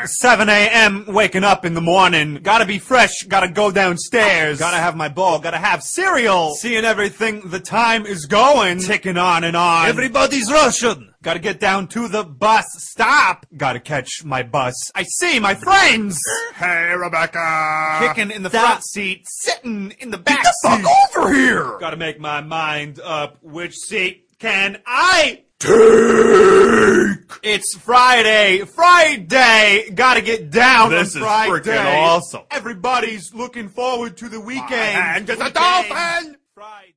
7 a.m. waking up in the morning. Gotta be fresh, gotta go downstairs. Gotta have my bowl, gotta have cereal. Seeing everything, the time is going. Ticking on and on. Everybody's Russian. Gotta get down to the bus stop. Gotta catch my bus. I see my friends. Hey, Rebecca. Kicking in the front seat, sitting in the back Get the seat. fuck over here. Gotta make my mind up. Which seat can I Take. It's Friday. Friday. Gotta get down This on is Friday. freaking awesome. Everybody's looking forward to the weekend. My hand is a Weekend. dolphin. Friday.